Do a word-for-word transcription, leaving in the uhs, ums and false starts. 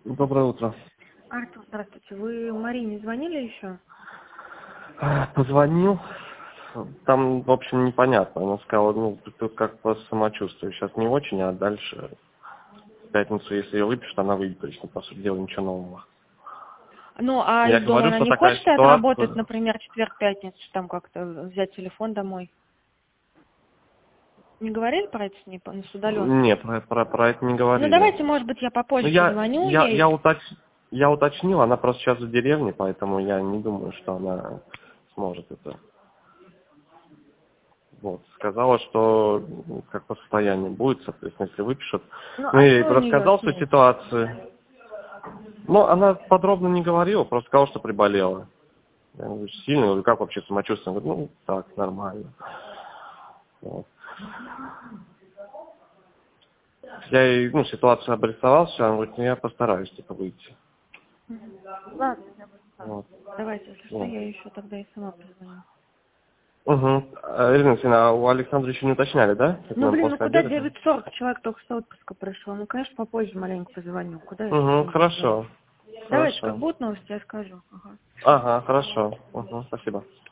Доброе утро. Артур, здравствуйте. Вы Марине звонили еще? А, Позвонил. Там, в общем, непонятно. Она сказала, ну, тут как по самочувствию. Сейчас не очень, а дальше в пятницу, если ее выпишут, она выйдет. То есть, ну, по сути дела, ничего нового. Ну, а Я из дома говорю, она что не такая хочет отработать, ситуация. например, четверг-пятницу, там как-то взять телефон домой? Не говорили про это с ней, по- с удаленки? Нет, про, про, про это не Ну, говорили. давайте, может быть, я Ну, попозже я, позвоню я, ей. я, уточ... я уточнил, она просто сейчас в деревне, поэтому я не думаю, что она сможет это. Вот. Сказала, что ну, как по состоянию будет, соответственно, если выпишут. Ну, Ну, а я ей что у нее рассказал с всю ней? ситуацию. Но она подробно не говорила, просто сказала, что приболела. Я говорю, сильно, я говорю, как вообще самочувствие? Она говорит, ну, так, нормально. Вот. Я ей, ну, ситуацию обрисовал, все, она говорит, ну, я постараюсь, типа, выйти. Мгм. Ладно, я поняла. Вот. Давайте, если что, Вот. я еще тогда и сама позвоню. Угу. Ирина Алексеевна, а у Александра еще не уточняли, да? Это Ну, нам блин, ну после куда обеда? девять сорок, человек только с отпуска пришел. Ну, конечно, попозже маленько позвоню. Куда я сейчас Угу, буду звонить? хорошо. Давайте, как Хорошо. будут новости, я скажу. Ага. Ага, хорошо. Угу, спасибо.